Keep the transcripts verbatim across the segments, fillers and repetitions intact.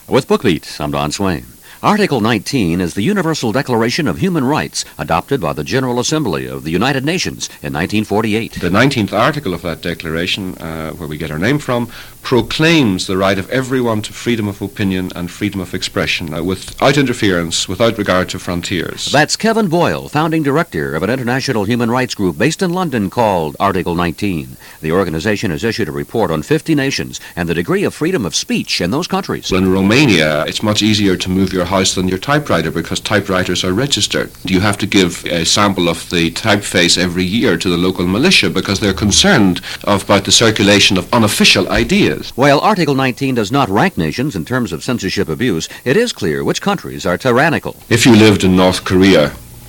With BookBeat, I'm Don Swain. Article nineteen is the Universal Declaration of Human Rights, adopted by the General Assembly of the United Nations in nineteen forty-eight. The nineteenth article of that declaration, uh, where we get our name from, proclaims the right of everyone to freedom of opinion and freedom of expression, uh, without interference, without regard to frontiers. That's Kevin Boyle, founding director of an international human rights group based in London called Article nineteen. The organization has issued a report on fifty nations and the degree of freedom of speech in those countries. In Romania, it's much easier to move your house than your typewriter because typewriters are registered. You have to give a sample of the typeface every year to the local militia because they're concerned about the circulation of unofficial ideas. While Article nineteen does not rank nations in terms of censorship abuse, it is clear which countries are tyrannical. If you lived in North Korea,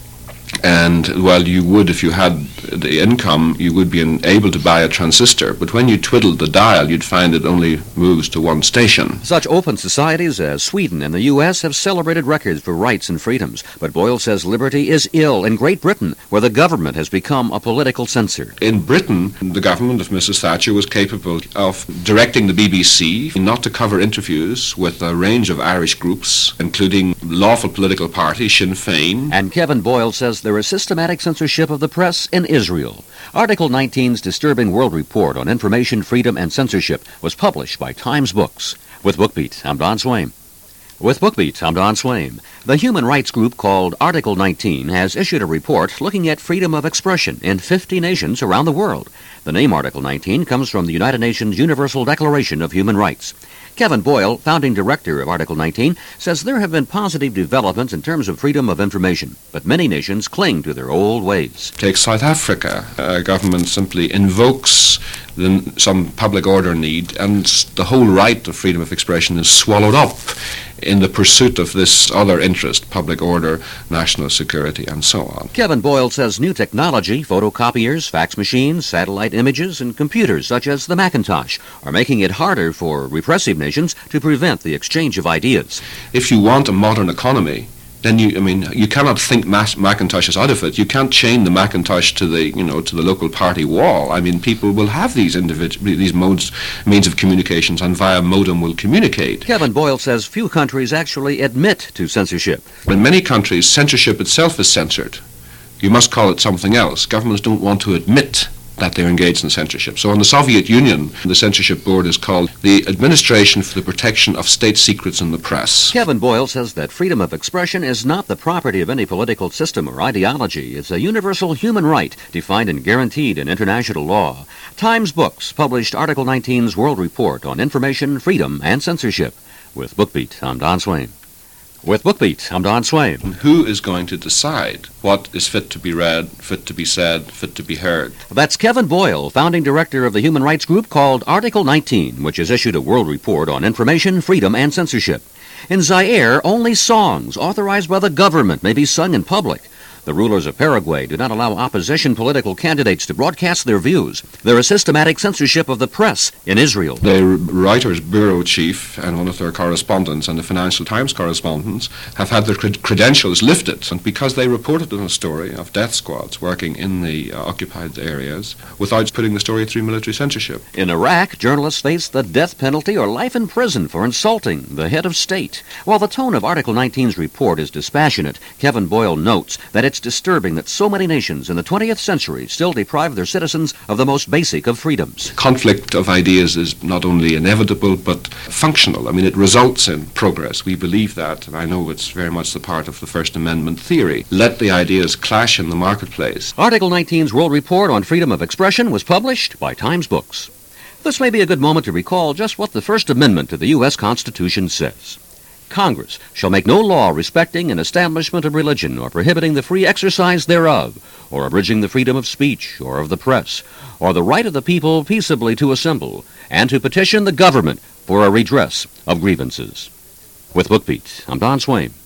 and, well, you would, if you had the income, you would be able to buy a transistor. But when you twiddled the dial, you'd find it only moves to one station. Such open societies as Sweden and the U S have celebrated records for rights and freedoms. But Boyle says liberty is ill in Great Britain, where the government has become a political censor. In Britain, the government of Missus Thatcher was capable of directing the B B C not to cover interviews with a range of Irish groups, including lawful political party Sinn Féin. And Kevin Boyle says there is systematic censorship of the press in Israel. Article nineteen's disturbing world report on information freedom and censorship was published by Times Books. With BookBeat, I'm Don Swain. With BookBeat, I'm Don Swain. The human rights group called Article nineteen has issued a report looking at freedom of expression in fifty nations around the world. The name Article nineteen comes from the United Nations Universal Declaration of Human Rights. Kevin Boyle, founding director of Article nineteen, says there have been positive developments in terms of freedom of information, but many nations cling to their old ways. Take South Africa. A government simply invokes the, some public order need, and the whole right of freedom of expression is swallowed up in the pursuit of this other interest, public order, national security, and so on. Kevin Boyle says new technology, photocopiers, fax machines, satellite images, and computers such as the Macintosh are making it harder for repressive nations to prevent the exchange of ideas. If you want a modern economy, then you, I mean, you cannot think Mac- Macintoshes out of it. You can't chain the Macintosh to the, you know, to the local party wall. I mean, people will have these individual, these modes, means of communications, and via modem will communicate. Kevin Boyle says few countries actually admit to censorship. In many countries, censorship itself is censored. You must call it something else. Governments don't want to admit that they're engaged in censorship. So in the Soviet Union, the censorship board is called the Administration for the Protection of State Secrets in the Press. Kevin Boyle says that freedom of expression is not the property of any political system or ideology. It's a universal human right defined and guaranteed in international law. Times Books published Article nineteen's World Report on Information, Freedom, and Censorship. With BookBeat, I'm Don Swain. With BookBeat, I'm Don Swain. Who is going to decide what is fit to be read, fit to be said, fit to be heard? That's Kevin Boyle, founding director of the human rights group called Article nineteen, which has issued a world report on information, freedom, and censorship. In Zaire, only songs authorized by the government may be sung in public. The rulers of Paraguay do not allow opposition political candidates to broadcast their views. There is systematic censorship of the press in Israel. The Reuters bureau chief and one of their correspondents and the Financial Times correspondents have had their cred- credentials lifted, and because they reported on a story of death squads working in the uh, occupied areas without putting the story through military censorship. In Iraq, journalists face the death penalty or life in prison for insulting the head of state. While the tone of Article nineteen's report is dispassionate, Kevin Boyle notes that it's disturbing that so many nations in the twentieth century still deprive their citizens of the most basic of freedoms. Conflict of ideas is not only inevitable but functional. I mean, it results in progress. We believe that, and I know it's very much the part of the First Amendment theory. Let the ideas clash in the marketplace. Article nineteen's World Report on Freedom of Expression was published by Times Books. This may be a good moment to recall just what the First Amendment to the U S Constitution says. Congress shall make no law respecting an establishment of religion or prohibiting the free exercise thereof, or abridging the freedom of speech or of the press, or the right of the people peaceably to assemble, and to petition the government for a redress of grievances. With BookBeat, I'm Don Swain.